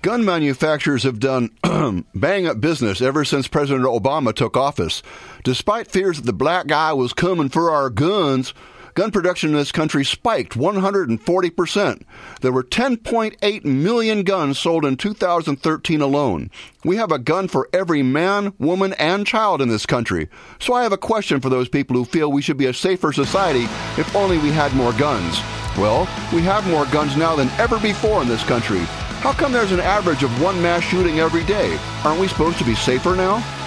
Gun manufacturers have done bang-up business ever since President Obama took office. Despite fears that the black guy was coming for our guns, gun production in this country spiked 140%. There were 10.8 million guns sold in 2013 alone. We have a gun for every man, woman, and child in this country. So I have a question for those people who feel we should be a safer society if only we had more guns. Well, we have more guns now than ever before in this country. How come there's an average of one mass shooting every day? Aren't we supposed to be safer now?